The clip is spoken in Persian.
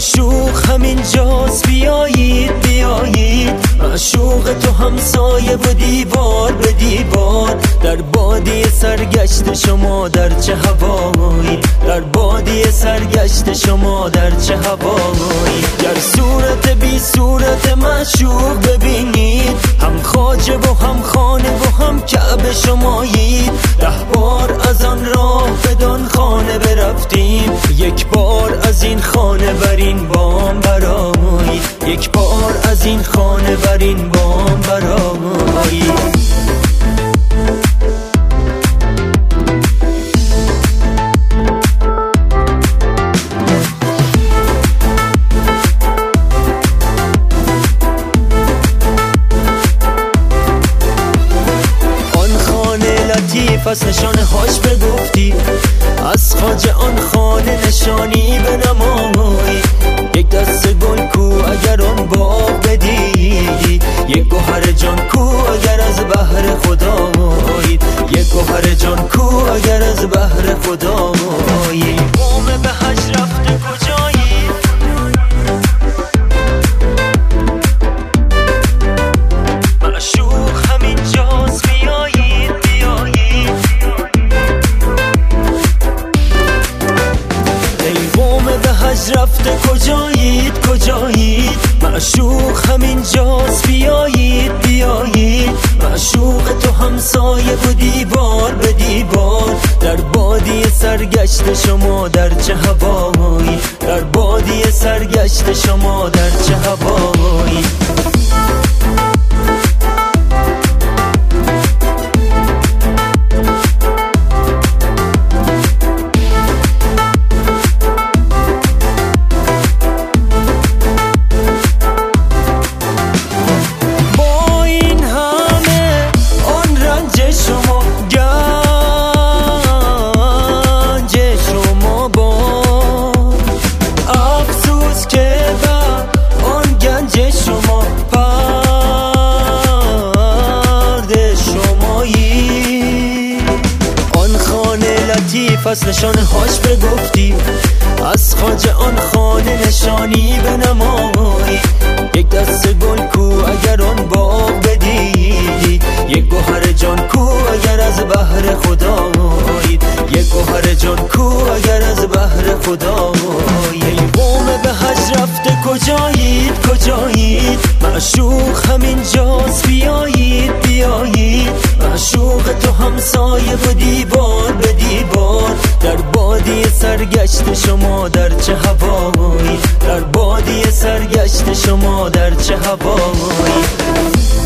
معشوق همینجاست، بیایید بیایید. معشوق تو همسایه و دیوار به دیوار، در بادی سرگشت شما در چه هوایی، در بادی سرگشت شما در چه هوایی. گر صورت بی صورت معشوق ببینید، هم خواجه و هم خانه و هم کعبه شمایید. 10 بار از آن راه بدان خانه برفتیم، یک بار از این خانه بر این بام برآیید، یک بار از این خانه بر این بام برآیید. پس نشانه هاش بگفتی، از خواجه آن خانه نشانی بنمایی. یک دست گل کو اگر آن باغ بدیدی، یک گوهر جان کو اگر از بحر خدایی، یک گوهر جان کو اگر از بحر خدایی. قوم به حج رفته کجایی؟ معشوق همینجاست، بیایید بیایید. به حج رفته کجایید کجایید؟ معشوق همینجاست، بیایید بیایید. معشوق تو همسایه و دیوار به دیوار، در بادی سرگشت شما در چه هوایی، در بادی سرگشت شما در چه هوایی. پس نشانه هاش بگفتی، از خواجه آن خانه نشانی بنمایی. یک دست گل کو اگر آن باغ بدیدی، یک گوهر جان کو اگر از بحر خدایی، یک گوهر جان کو اگر از بحر خدایی. قوم به حج رفته کجایید کجایید؟ معشوق همینجاست، بیایید بیایید. معشوق تو همسایه و دیوار به دیوار، در بادی سرگشت شما در چه هوایی، در بادی سرگشت شما در چه هوایی.